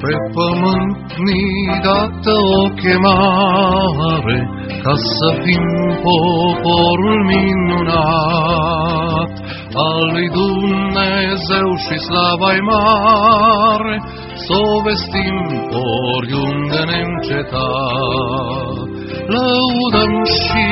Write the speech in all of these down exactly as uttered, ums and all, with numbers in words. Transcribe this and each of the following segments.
Pe pământ ni dată o chemare, ca să fim poporul minunat al lui Dumnezeu și slava-i mare, s-o vestim oriunde neîncetat. Lăudăm și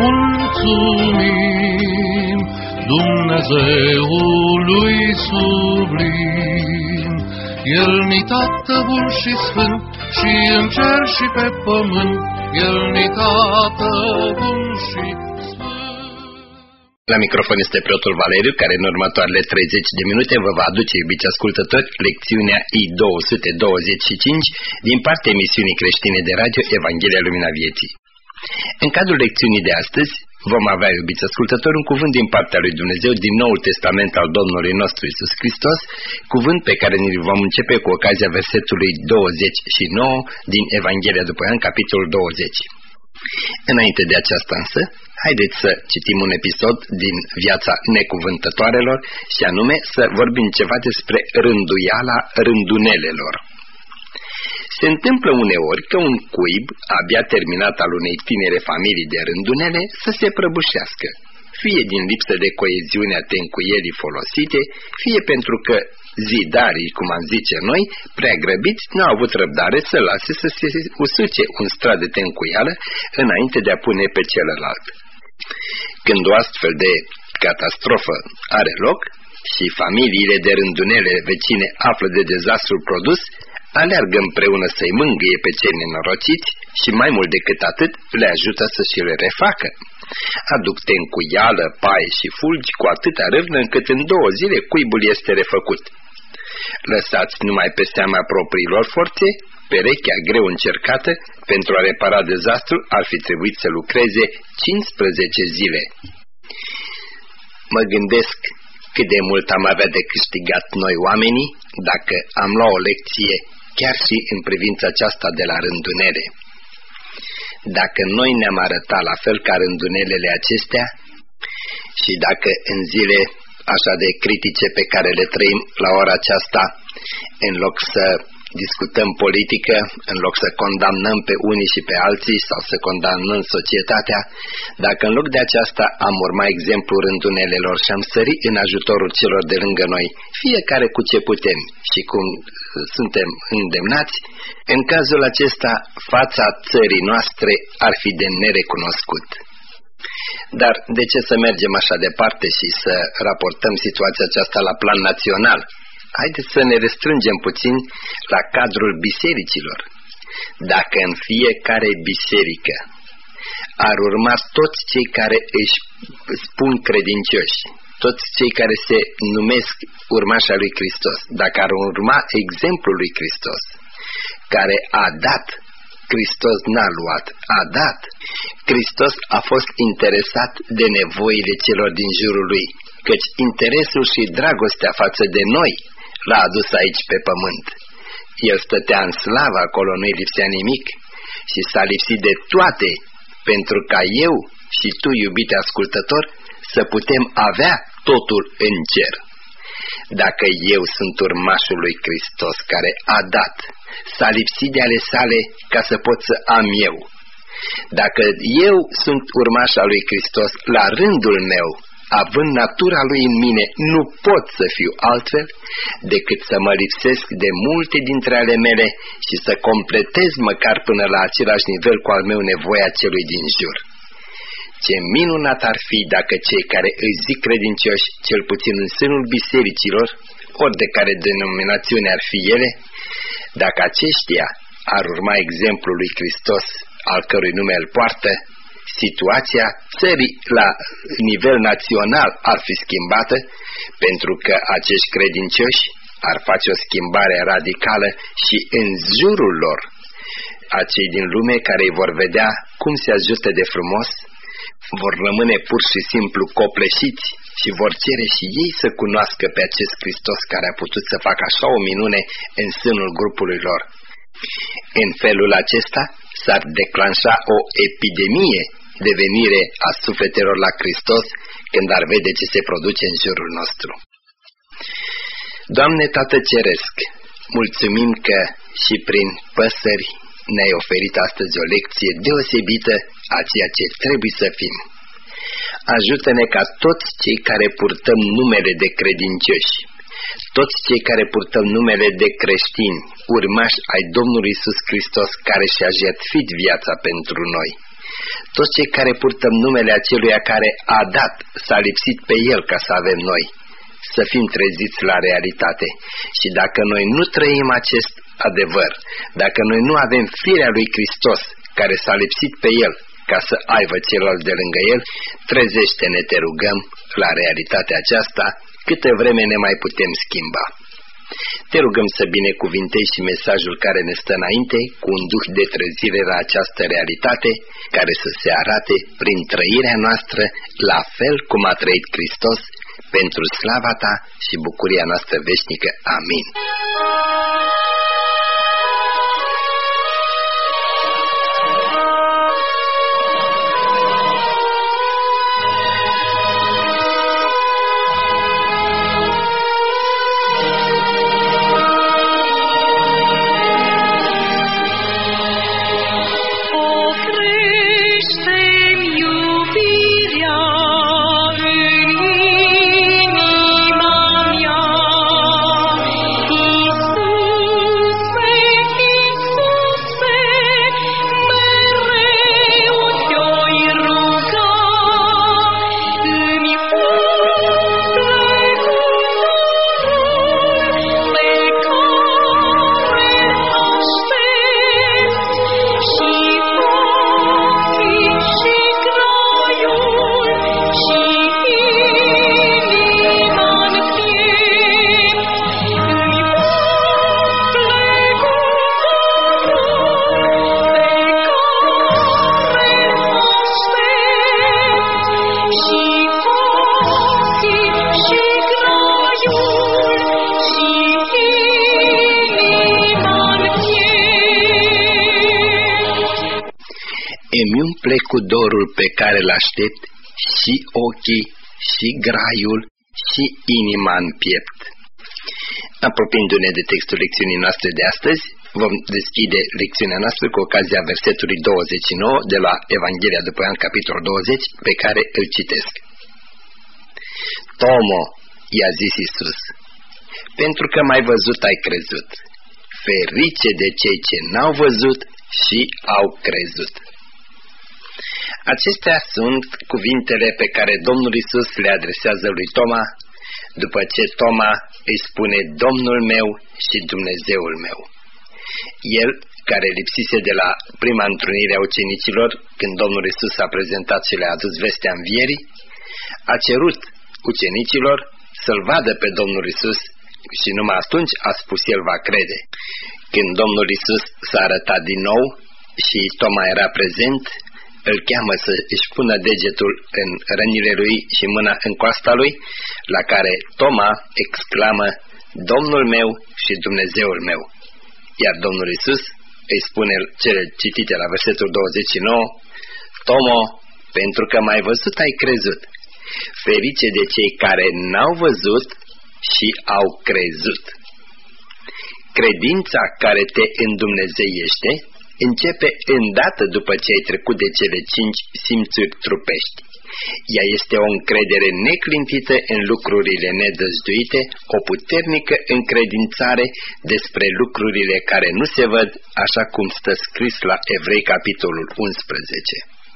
mulțumim Dumnezeului sublim. El-ni Tată bun și sfânt, și în cer și pe pământ, El-ni Tată bun și sfânt. La microfon este preotul Valeriu, care în următoarele treizeci de minute vă va aduce, iubiți ascultători, lecțiunea I două sute douăzeci și cinci din partea emisiunii creștine de radio Evanghelia Lumina Vieții. În cadrul lecțiunii de astăzi vom avea, iubiți ascultători, un cuvânt din partea lui Dumnezeu din Noul Testament al Domnului nostru Iisus Hristos, cuvânt pe care ne vom începe cu ocazia versetului douăzeci și nouă din Evanghelia după Ioan, capitolul douăzeci. Înainte de aceasta însă, haideți să citim un episod din viața necuvântătoarelor și anume să vorbim ceva despre rânduiala rândunelelor. Se întâmplă uneori că un cuib, abia terminat al unei tinere familii de rândunele, să se prăbușească, fie din lipsă de coeziunea tencuierii folosite, fie pentru că zidarii, cum am zice noi, prea grăbiți, nu au avut răbdare să lase să se usuce un strat de tencuială înainte de a pune pe celălalt. Când o astfel de catastrofă are loc și familiile de rândunele vecine află de dezastrul produs, aleargă împreună să-i mângâie pe cei nenorociți și mai mult decât atât le ajută să și le refacă. Aduc tencuială, paie și fulgi cu atâta râvnă încât în două zile cuibul este refăcut. Lăsați numai pe seama propriilor forțe, perechea greu încercată pentru a repara dezastru ar fi trebuit să lucreze cincisprezece zile. Mă gândesc cât de mult am avea de câștigat noi oamenii dacă am luat o lecție chiar și în privința aceasta de la rândunele. Dacă noi ne-am arătat la fel ca rândunelele acestea și dacă în zile așa de critice pe care le trăim la ora aceasta, în loc să discutăm politică, în loc să condamnăm pe unii și pe alții sau să condamnăm societatea, dacă în loc de aceasta am urma exemplul rândunelelor și am sări în ajutorul celor de lângă noi, fiecare cu ce putem și cum suntem îndemnați, în cazul acesta fața țării noastre ar fi de nerecunoscut. Dar de ce să mergem așa departe și să raportăm situația aceasta la plan național? Haideți să ne restrângem puțin la cadrul bisericilor. Dacă în fiecare biserică ar urma toți cei care își spun credincioși, toți cei care se numesc urmașa lui Hristos, dacă ar urma exemplul lui Hristos, care a dat, Hristos n-a luat, a dat. Hristos a fost interesat de nevoile celor din jurul lui, căci interesul și dragostea față de noi l-a adus aici pe pământ. El stătea în slavă, acolo nu-i lipsea nimic și s-a lipsit de toate pentru ca eu și tu, iubite ascultător, să putem avea totul în cer. Dacă eu sunt urmașul lui Hristos care a dat, s-a lipsit de ale sale ca să pot să am eu. Dacă eu sunt urmașa lui Hristos la rândul meu, având natura lui în mine, nu pot să fiu altfel decât să mă lipsesc de multe dintre ale mele și să completez măcar până la același nivel cu al meu nevoia celui din jur. Ce minunat ar fi dacă cei care îi zic credincioși, cel puțin în sânul bisericilor, ori de care denominațiune ar fi ele, dacă aceștia ar urma exemplul lui Hristos, al cărui nume îl poartă, situația țării la nivel național ar fi schimbată, pentru că acești credincioși ar face o schimbare radicală și în jurul lor, acei din lume care îi vor vedea cum se ajustă de frumos, vor rămâne pur și simplu copleșiți și vor cere și ei să cunoască pe acest Hristos care a putut să facă așa o minune în sânul grupului lor. În felul acesta s-ar declanșa o epidemie de venire a sufletelor la Hristos când ar vede ce se produce în jurul nostru. Doamne Tată Ceresc, mulțumim că și prin păsări ne-ai oferit astăzi o lecție deosebită a ceea ce trebuie să fim. Ajută-ne ca toți cei care purtăm numele de credincioși, toți cei care purtăm numele de creștini, urmași ai Domnului Iisus Hristos care și-a jertfit viața pentru noi, toți cei care purtăm numele aceluia care a dat, s-a lipsit pe El ca să avem noi, să fim treziți la realitate. Și dacă noi nu trăim acest adevăr, dacă noi nu avem firea lui Hristos care s-a lipsit pe El ca să aibă celălalt de lângă El, trezește-ne, te rugăm, la realitatea aceasta, câtă vreme ne mai putem schimba. Te rugăm să binecuvintezi și mesajul care ne stă înainte cu un duh de trezire la această realitate, care să se arate prin trăirea noastră la fel cum a trăit Hristos, pentru slava Ta și bucuria noastră veșnică. Amin. Îmi umple cu dorul pe care l-aștept și ochii, și graiul, și inima în piept. Apropiindu-ne de textul lecțiunii noastre de astăzi, vom deschide lecțiunea noastră cu ocazia versetului douăzeci și nouă de la Evanghelia după Ioan, capitolul douăzeci, pe care îl citesc. Tomo, i-a zis Iisus, pentru că m-ai văzut ai crezut. Ferice de cei ce n-au văzut și au crezut. Acestea sunt cuvintele pe care Domnul Iisus le adresează lui Toma, după ce Toma îi spune Domnul meu și Dumnezeul meu. El, care lipsise de la prima întrunire a ucenicilor, când Domnul Iisus a prezentat și le-a adus vestea învierii, a cerut ucenicilor să-L vadă pe Domnul Iisus și numai atunci a spus el va crede. Când Domnul Iisus s-a arătat din nou și Toma era prezent, îl cheamă să își pună degetul în rănile lui și mâna în coasta lui, la care Toma exclamă, Domnul meu și Dumnezeul meu. Iar Domnul Iisus îi spune cele citite la versetul douăzeci și nouă, Tomo, pentru că m-ai văzut ai crezut. Ferice de cei care n-au văzut și au crezut. Credința care te îndumnezeiește începe îndată după ce ai trecut de cele cinci simțuri trupești. Ea este o încredere neclintită în lucrurile nedăjduite, o puternică încredințare despre lucrurile care nu se văd, așa cum stă scris la Evrei capitolul unsprezece.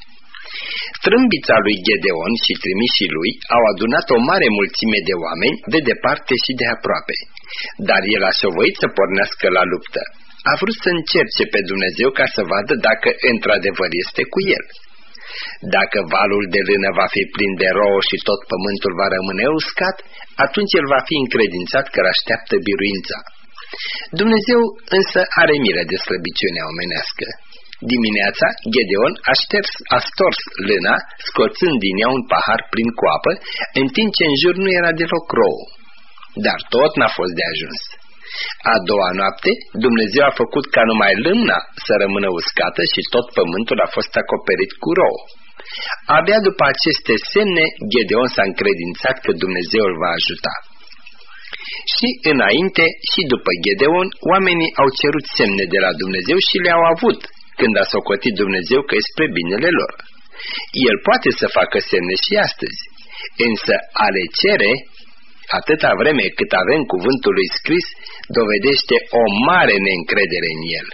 Trâmbița lui Gedeon și trimișii lui au adunat o mare mulțime de oameni de departe și de aproape, dar el a șovăit să pornească la luptă. A vrut să încerce pe Dumnezeu ca să vadă dacă într-adevăr este cu el. Dacă valul de lână va fi plin de rouă și tot pământul va rămâne uscat, atunci el va fi încredințat că așteaptă biruința. Dumnezeu însă are milă de slăbiciunea omenească. Dimineața, Gedeon a, șters, a stors lâna, scoțând din ea un pahar plin cu apă, în timp ce în jur nu era deloc rouă. Dar tot n-a fost de ajuns. A doua noapte, Dumnezeu a făcut ca numai lâmna să rămână uscată și tot pământul a fost acoperit cu rouă. Abia după aceste semne, Gedeon s-a încredințat că Dumnezeu îl va ajuta. Și înainte și după Gedeon, oamenii au cerut semne de la Dumnezeu și le-au avut, când a socotit Dumnezeu că e spre binele lor. El poate să facă semne și astăzi, însă a le cere, atâta vreme cât avem cuvântul lui scris, dovedește o mare neîncredere în el.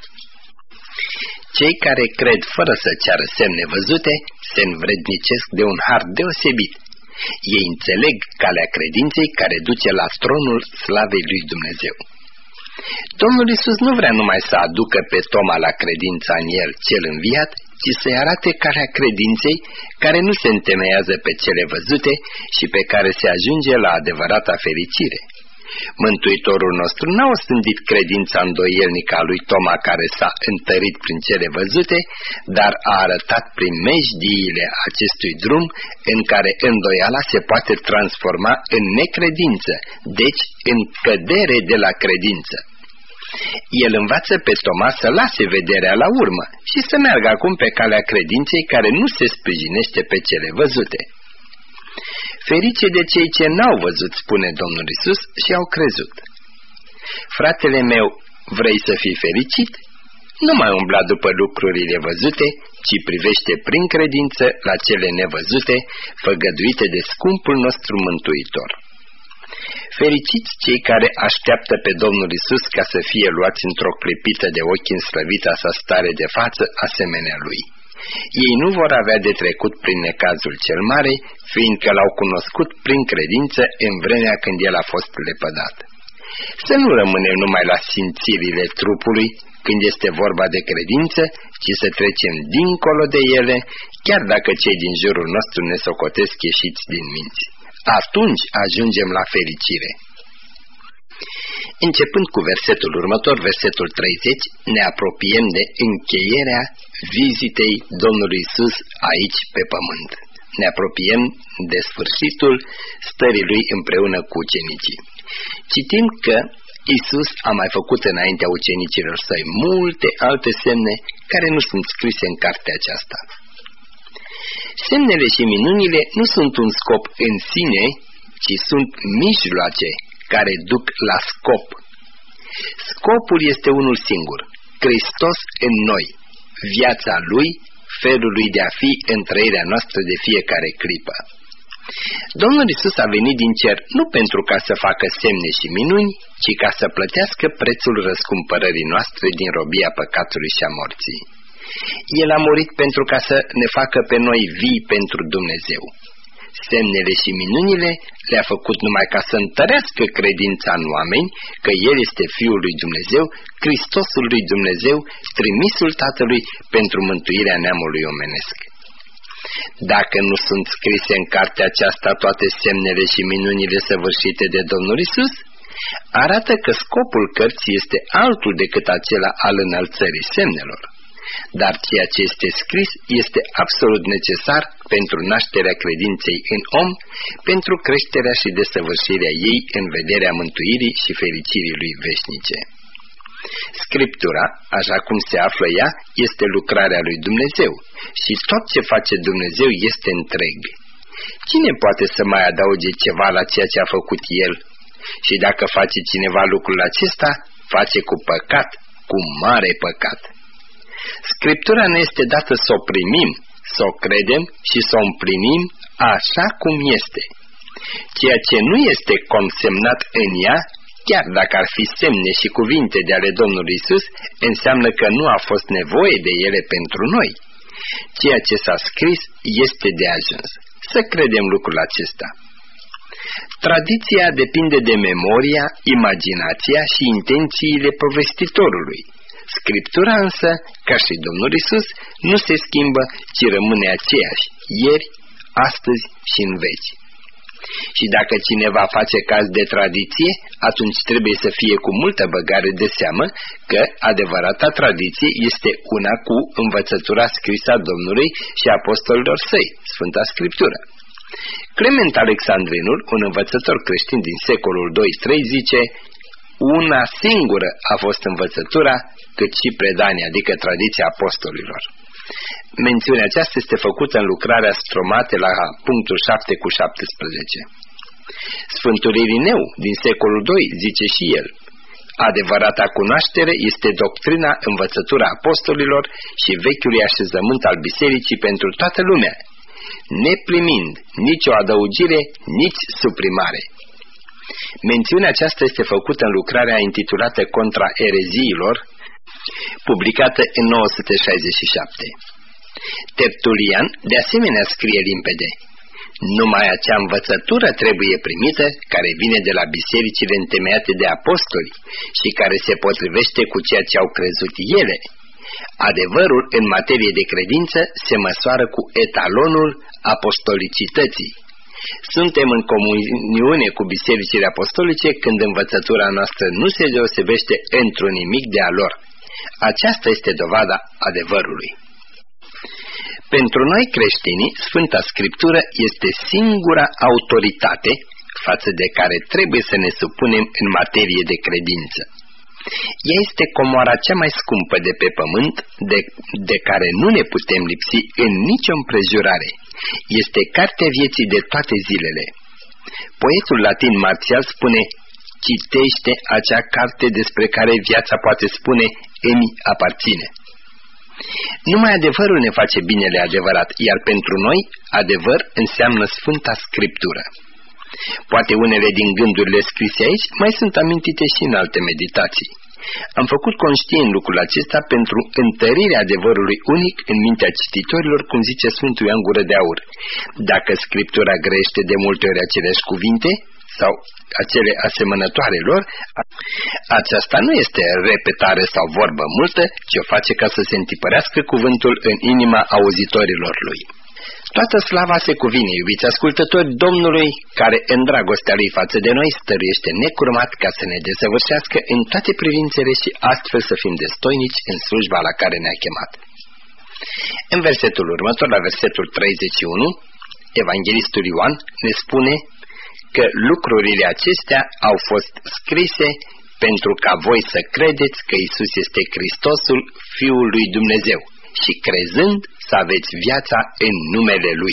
Cei care cred fără să ceară semne văzute se învrednicesc de un har deosebit. Ei înțeleg calea credinței care duce la tronul slavei lui Dumnezeu. Domnul Iisus nu vrea numai să aducă pe Toma la credința în el cel înviat, ci să-i arate calea credinței care nu se întemeiază pe cele văzute și pe care se ajunge la adevărata fericire. Mântuitorul nostru n-a ostândit credința îndoielnică a lui Toma care s-a întărit prin cele văzute, dar a arătat prin mejdiile acestui drum în care îndoiala se poate transforma în necredință, deci în cădere de la credință. El învață pe Toma să lase vederea la urmă și să meargă acum pe calea credinței care nu se sprijinește pe cele văzute. Ferice de cei ce n-au văzut, spune Domnul Iisus, și au crezut. Fratele meu, vrei să fii fericit? Nu mai umbla după lucrurile văzute, ci privește prin credință la cele nevăzute, făgăduite de scumpul nostru Mântuitor. Fericiți cei care așteaptă pe Domnul Iisus ca să fie luați într-o clipită de ochi în slăvita sa stare de față asemenea Lui. Ei nu vor avea de trecut prin necazul cel mare, fiindcă l-au cunoscut prin credință în vremea când el a fost lepădat. Să nu rămânem numai la simțirile trupului când este vorba de credință, ci să trecem dincolo de ele, chiar dacă cei din jurul nostru ne socotesc ieșiți din minți. Atunci ajungem la fericire. Începând cu versetul următor, versetul treizeci, ne apropiem de încheierea vizitei Domnului Iisus aici pe pământ. Ne apropiem de sfârșitul stării Lui împreună cu ucenicii. Citim că Iisus a mai făcut înaintea ucenicilor Săi multe alte semne care nu sunt scrise în cartea aceasta. Semnele și minunile nu sunt un scop în sine, ci sunt mijloace care duc la scop. Scopul este unul singur, Hristos în noi, viața Lui, felul Lui de a fi în trăirea noastră de fiecare clipă. Domnul Iisus a venit din cer nu pentru ca să facă semne și minuni, ci ca să plătească prețul răscumpărării noastre din robia păcatului și a morții. El a murit pentru ca să ne facă pe noi vii pentru Dumnezeu. Semnele și minunile le-a făcut numai ca să întărească credința în oameni că El este Fiul lui Dumnezeu, Hristosul lui Dumnezeu, trimisul Tatălui pentru mântuirea neamului omenesc. Dacă nu sunt scrise în cartea aceasta toate semnele și minunile săvârșite de Domnul Iisus, arată că scopul cărții este altul decât acela al înălțării semnelor. Dar ceea ce este scris este absolut necesar pentru nașterea credinței în om, pentru creșterea și desăvârșirea ei în vederea mântuirii și fericirii lui veșnice. Scriptura, așa cum se află ea, este lucrarea lui Dumnezeu și tot ce face Dumnezeu este întreg. Cine poate să mai adauge ceva la ceea ce a făcut El? Și dacă face cineva lucrul acesta, face cu păcat, cu mare păcat. Scriptura ne este dată să o primim, să o credem și să o împlinim așa cum este. Ceea ce nu este consemnat în ea, chiar dacă ar fi semne și cuvinte de ale Domnului Iisus, înseamnă că nu a fost nevoie de ele pentru noi. Ceea ce s-a scris este de ajuns. Să credem lucrul acesta. Tradiția depinde de memoria, imaginația și intențiile povestitorului. Scriptura însă, ca și Domnul Iisus, nu se schimbă, ci rămâne aceeași, ieri, astăzi și în veci. Și dacă cineva face caz de tradiție, atunci trebuie să fie cu multă băgare de seamă că adevărata tradiție este una cu învățătura scrisă a Domnului și a apostolilor Săi, Sfânta Scriptură. Clement Alexandrinul, un învățător creștin din secolul doi trei, zice: una singură a fost învățătura, cât și predania, adică tradiția apostolilor. Mențiunea aceasta este făcută în lucrarea Stromate la punctul șapte cu șaptesprezece. Sfântul Irineu, din secolul doi, zice și el: adevărata cunoaștere este doctrina, învățătura apostolilor și vechiului așezământ al bisericii pentru toată lumea, neprimind nicio adăugire, nici suprimare. Mențiunea aceasta este făcută în lucrarea intitulată Contra ereziilor, publicată în nouă sute șaizeci și șapte. Tertulian de asemenea scrie limpede: numai acea învățătură trebuie primită care vine de la bisericile întemeiate de apostoli și care se potrivește cu ceea ce au crezut ele. Adevărul în materie de credință se măsoară cu etalonul apostolicității. Suntem în comuniune cu bisericile apostolice când învățătura noastră nu se deosebește într-un nimic de a lor. Aceasta este dovada adevărului. Pentru noi creștinii, Sfânta Scriptură este singura autoritate față de care trebuie să ne supunem în materie de credință. Ea este comoara cea mai scumpă de pe pământ, de, de care nu ne putem lipsi în nicio împrejurare. Este cartea vieții de toate zilele. Poetul latin Marțial spune: citește acea carte despre care viața poate spune îmi aparține. Numai adevărul ne face binele adevărat, iar pentru noi adevăr înseamnă Sfânta Scriptură. Poate unele din gândurile scrise aici mai sunt amintite și în alte meditații. Am făcut conștient lucrul acesta pentru întărirea adevărului unic în mintea cititorilor, cum zice Sfântul Ioan Gură de Aur. Dacă Scriptura grește de multe ori aceleași cuvinte sau acele asemănătoare lor, aceasta nu este repetare sau vorbă multă, ci o face ca să se întipărească cuvântul în inima auzitorilor lui. Toată slava se cuvine, iubiți ascultători, Domnului, care în dragostea lui față de noi stăruiește necurmat ca să ne desăvârșească în toate privințele și astfel să fim destoinici în slujba la care ne-a chemat. În versetul următor, la versetul treizeci și unu, Evanghelistul Ioan ne spune că lucrurile acestea au fost scrise pentru ca voi să credeți că Iisus este Hristosul, Fiul lui Dumnezeu, și crezând să aveți viața în numele Lui.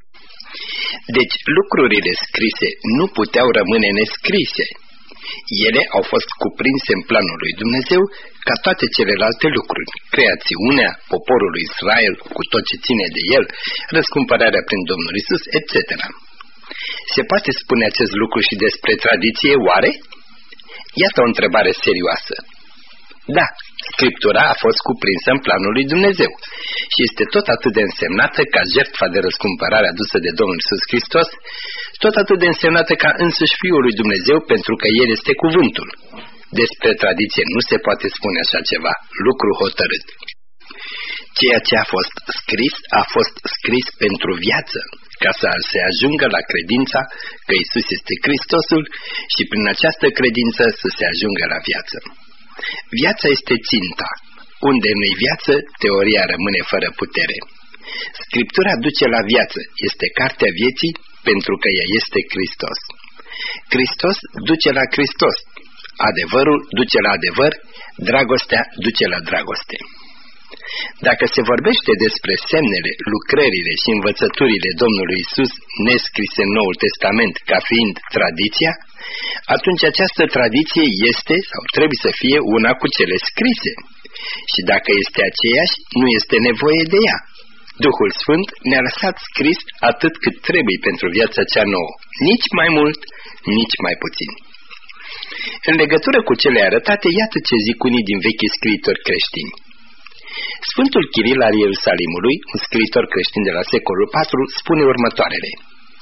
Deci lucrurile scrise nu puteau rămâne nescrise. Ele au fost cuprinse în planul lui Dumnezeu ca toate celelalte lucruri: creațiunea, poporul lui Israel cu tot ce ține de el, răscumpărarea prin Domnul Iisus, et cetera. Se poate spune acest lucru și despre tradiție, oare? Iată o întrebare serioasă. Da, Scriptura a fost cuprinsă în planul lui Dumnezeu și este tot atât de însemnată ca jertfa de răscumpărare adusă de Domnul Iisus Hristos, tot atât de însemnată ca însuși Fiul lui Dumnezeu, pentru că El este cuvântul. Despre tradiție nu se poate spune așa ceva, lucru hotărât. Ceea ce a fost scris, a fost scris pentru viață, ca să se ajungă la credința că Iisus este Hristosul și prin această credință să se ajungă la viață. Viața este ținta. Unde nu-i viață, teoria rămâne fără putere. Scriptura duce la viață, este cartea vieții, pentru că ea este Hristos. Hristos duce la Hristos, adevărul duce la adevăr, dragostea duce la dragoste. Dacă se vorbește despre semnele, lucrările și învățăturile Domnului Iisus nescrise în Noul Testament ca fiind tradiția, atunci această tradiție este sau trebuie să fie una cu cele scrise. Și dacă este aceeași, nu este nevoie de ea. Duhul Sfânt ne-a lăsat scris atât cât trebuie pentru viața cea nouă, nici mai mult, nici mai puțin. În legătură cu cele arătate, iată ce zic unii din vechii scriitori creștini. Sfântul Chiril al Ierusalimului, un scriitor creștin de la secolul patru, spune următoarele: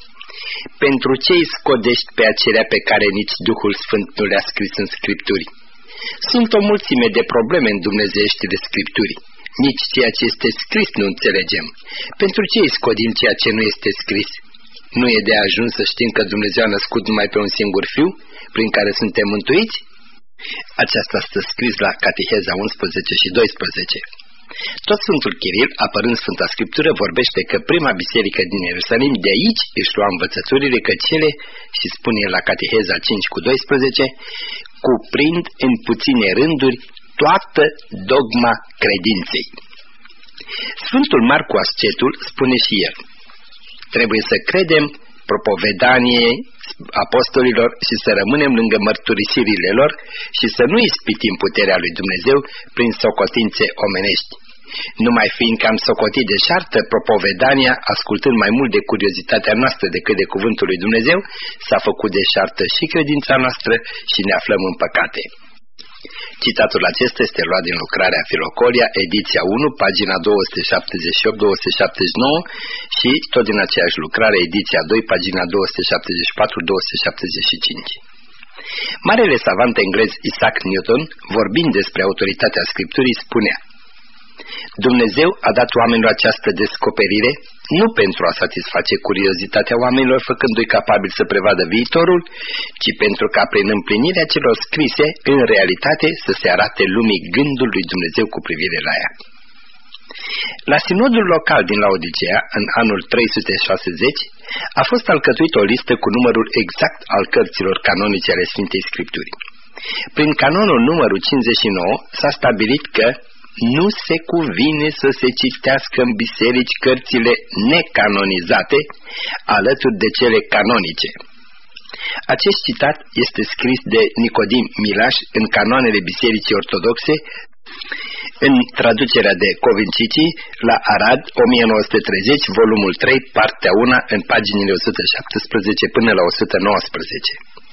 pentru ce îi scodești pe acelea pe care nici Duhul Sfânt nu le-a scris în Scripturi? Sunt o mulțime de probleme în dumnezeieștile Scripturi. Nici ceea ce este scris nu înțelegem. Pentru ce îi scodim ceea ce nu este scris? Nu e de ajuns să știm că Dumnezeu a născut numai pe un singur Fiu, prin care suntem mântuiți? Aceasta stă scris la Cateheza unsprezece și doisprezece. Tot Sfântul Chiril, apărând Sfânta Scriptură, vorbește că prima biserică din Ierusalim de aici își lua învățăturile, că cele, și spune la Cateheza cinci cu doisprezece, cuprind în puține rânduri toată dogma credinței. Sfântul Marcu Ascetul spune și el: trebuie să credem propovedaniei apostolilor și să rămânem lângă mărturisirile lor și să nu ispitim puterea lui Dumnezeu prin socotințe omenești. Numai fiindcă am socotit deșartă propovedania, ascultând mai mult de curiozitatea noastră decât de cuvântul lui Dumnezeu, s-a făcut deșartă și credința noastră și ne aflăm în păcate. Citatul acesta este luat din lucrarea Filocolia, ediția unu, pagina două sute șaptezeci și opt - două sute șaptezeci și nouă și tot din aceeași lucrare, ediția doi, pagina două sute șaptezeci și patru - două sute șaptezeci și cinci. Marele savant englez Isaac Newton, vorbind despre autoritatea Scripturii, spunea: Dumnezeu a dat oamenilor această descoperire nu pentru a satisface curiozitatea oamenilor făcându-i capabil să prevadă viitorul, ci pentru ca prin împlinirea celor scrise, în realitate, să se arate lumii gândul lui Dumnezeu cu privire la ea. La sinodul local din Laodicea, în anul trei sute șaizeci, a fost alcătuit o listă cu numărul exact al cărților canonice ale Sfintei Scripturii. Prin canonul numărul cincizeci și nouă s-a stabilit că nu se cuvine să se citească în biserici cărțile necanonizate alături de cele canonice. Acest citat este scris de Nicodim Milaș în Canoanele Bisericii Ortodoxe, în traducerea de Covincici, la Arad, o mie nouă sute treizeci, volumul trei, partea unu, în paginile o sută șaptesprezece până la o sută nouăsprezece.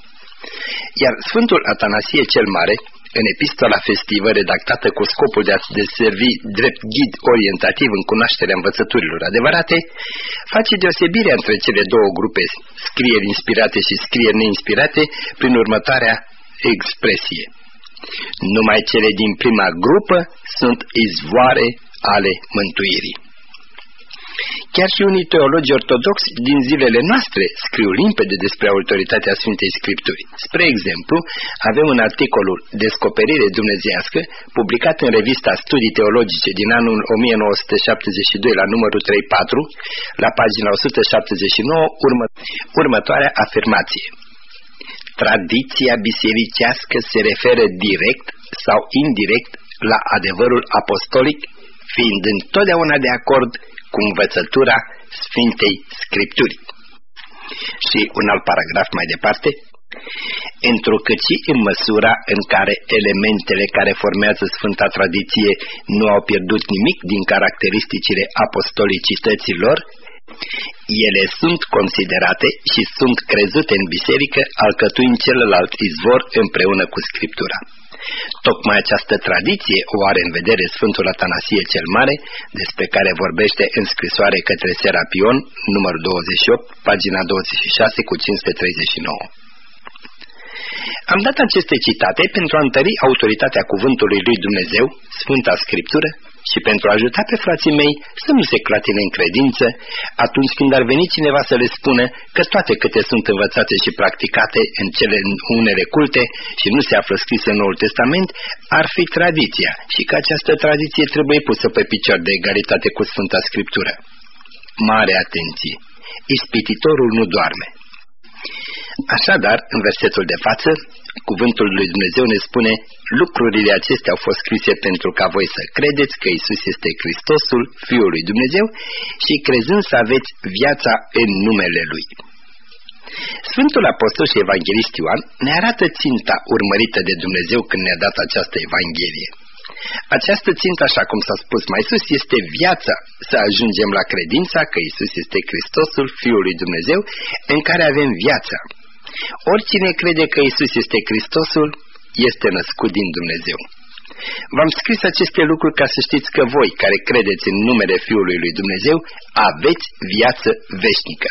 Iar Sfântul Atanasie cel Mare, în epistola festivă redactată cu scopul de a deservi drept ghid orientativ în cunoașterea învățăturilor adevărate, face deosebirea între cele două grupe, scrieri inspirate și scrieri neinspirate, prin următoarea expresie: numai cele din prima grupă sunt izvoare ale mântuirii. Chiar și unii teologi ortodoxi din zilele noastre scriu limpede despre autoritatea Sfintei Scripturi. Spre exemplu, avem în articolul Descoperire dumnezeiască, publicat în revista Studii Teologice din anul o mie nouă sute șaptezeci și doi la numărul trei patru, la pagina o sută șaptezeci și nouă, urmă, următoarea afirmație: tradiția bisericească se referă direct sau indirect la adevărul apostolic, fiind întotdeauna de acord cu învățătura Sfintei Scripturii. Și un alt paragraf mai departe: întrucât și în măsura în care elementele care formează Sfânta Tradiție nu au pierdut nimic din caracteristicile apostolicităților, ele sunt considerate și sunt crezute în biserică, alcătuind celălalt izvor împreună cu Scriptura. Tocmai această tradiție o are în vedere Sfântul Atanasie cel Mare, despre care vorbește în scrisoare către Serapion, numărul douăzeci și opt, pagina douăzeci și șase cu cinci sute treizeci și nouă. Am dat aceste citate pentru a întări autoritatea cuvântului lui Dumnezeu, Sfânta Scriptură, și pentru a ajuta pe frații mei să nu se clatine în credință atunci când ar veni cineva să le spună că toate câte sunt învățate și practicate în cele unele culte și nu se află scrise în Noul Testament, ar fi tradiția și că această tradiție trebuie pusă pe picior de egalitate cu Sfânta Scriptură. Mare atenție! Ispititorul nu doarme. Așadar, în versetul de față, cuvântul lui Dumnezeu ne spune: lucrurile acestea au fost scrise pentru ca voi să credeți că Iisus este Hristosul, Fiul lui Dumnezeu, și crezând să aveți viața în numele Lui. Sfântul Apostol și Evanghelist Ioan ne arată ținta urmărită de Dumnezeu când ne-a dat această Evanghelie. Această țintă, așa cum s-a spus mai sus, este viața, să ajungem la credința că Iisus este Hristosul, Fiul lui Dumnezeu, în care avem viața. Oricine crede că Iisus este Hristosul, este născut din Dumnezeu. V-am scris aceste lucruri ca să știți că voi, care credeți în numele Fiului lui Dumnezeu, aveți viață veșnică.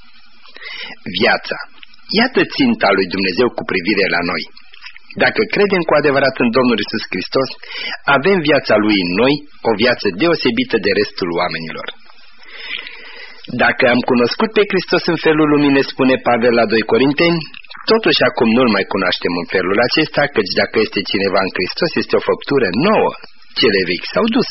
Viața. Iată ținta lui Dumnezeu cu privire la noi. Dacă credem cu adevărat în Domnul Iisus Hristos, avem viața Lui în noi, o viață deosebită de restul oamenilor. Dacă am cunoscut pe Hristos în felul lumii, ne spune Pavel la doi Corinteni, totuși acum nu-L mai cunoaștem în felul acesta, căci dacă este cineva în Hristos, este o făptură nouă, cele vechi s-au dus.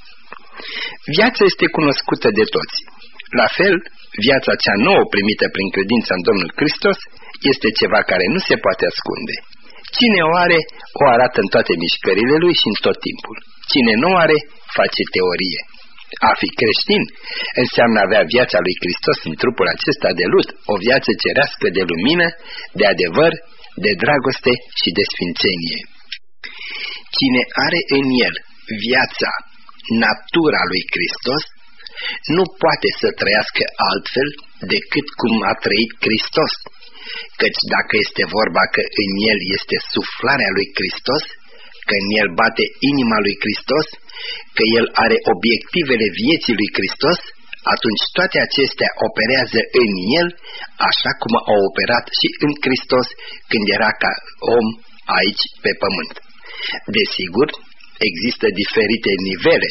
Viața este cunoscută de toți. La fel, viața cea nouă primită prin credința în Domnul Hristos este ceva care nu se poate ascunde. Cine o are, o arată în toate mișcările lui și în tot timpul. Cine nu are, face teorie. A fi creștin înseamnă a avea viața lui Hristos în trupul acesta de lut, o viață cerească de lumină, de adevăr, de dragoste și de sfințenie. Cine are în el viața, natura lui Hristos, nu poate să trăiască altfel decât cum a trăit Hristos, căci dacă este vorba că în el este suflarea lui Hristos, că în el bate inima lui Hristos, că el are obiectivele vieții lui Hristos, atunci toate acestea operează în el așa cum au operat și în Hristos când era ca om aici pe pământ. Desigur, există diferite nivele,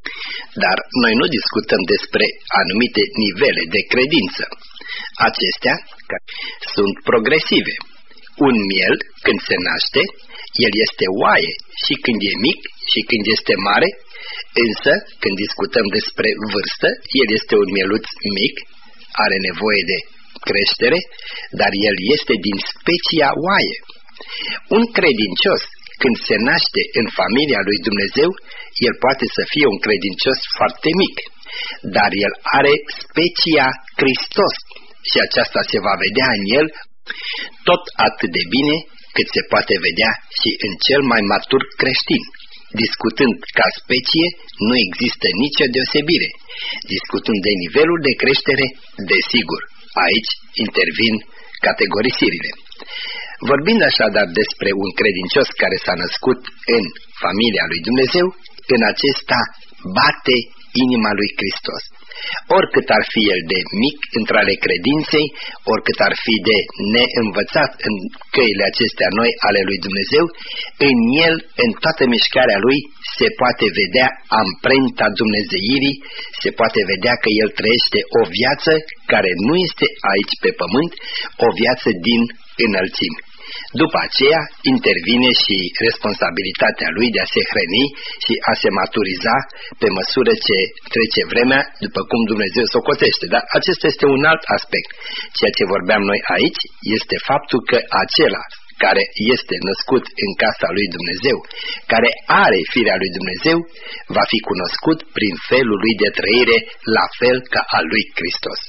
dar noi nu discutăm despre anumite nivele de credință. Acestea sunt progresive. Un miel, când se naște, el este oaie și când e mic și când este mare, însă, când discutăm despre vârstă, el este un mieluț mic, are nevoie de creștere, dar el este din specia oaie. Un credincios, când se naște în familia lui Dumnezeu, el poate să fie un credincios foarte mic, dar el are specia Hristos și aceasta se va vedea în el tot atât de bine cât se poate vedea și în cel mai matur creștin. Discutând ca specie, nu există nicio deosebire. Discutând de nivelul de creștere, desigur, aici intervin categorisirile. Vorbind așadar despre un credincios care s-a născut în familia lui Dumnezeu, în acesta bate inima lui Hristos. Oricât ar fi el de mic între ale credinței, oricât ar fi de neînvățat în căile acestea noi ale lui Dumnezeu, în el, în toată mișcarea lui, se poate vedea amprenta dumnezeirii, se poate vedea că el trăiește o viață care nu este aici pe pământ, o viață din înălțimi. După aceea intervine și responsabilitatea lui de a se hrăni și a se maturiza pe măsură ce trece vremea, după cum Dumnezeu s-o cotește. Dar acesta este un alt aspect. Ceea ce vorbeam noi aici este faptul că acela care este născut în casa lui Dumnezeu, care are firea lui Dumnezeu, va fi cunoscut prin felul lui de trăire, la fel ca al lui Hristos.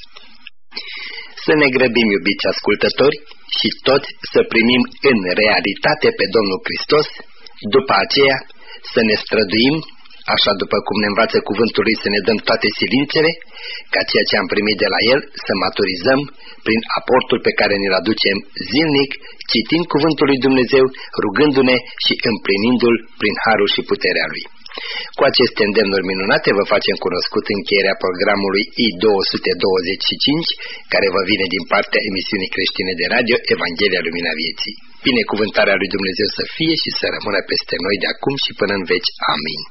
Să ne grăbim, iubiți ascultători, și toți să primim în realitate pe Domnul Hristos, după aceea să ne străduim, așa după cum ne învață cuvântul lui, să ne dăm toate silințele, ca ceea ce am primit de la El să maturizăm prin aportul pe care ne-l aducem zilnic, citind cuvântul lui Dumnezeu, rugându-ne și împlinindu-l prin harul și puterea Lui. Cu aceste îndemnuri minunate vă facem cunoscut încheierea programului I două sute douăzeci și cinci, care vă vine din partea emisiunii creștine de radio Evanghelia Lumina Vieții. Binecuvântarea lui Dumnezeu să fie și să rămână peste noi de acum și până în veci. Amin.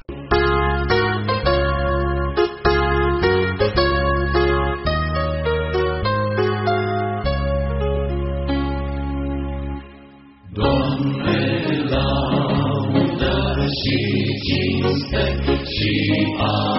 Și cinste și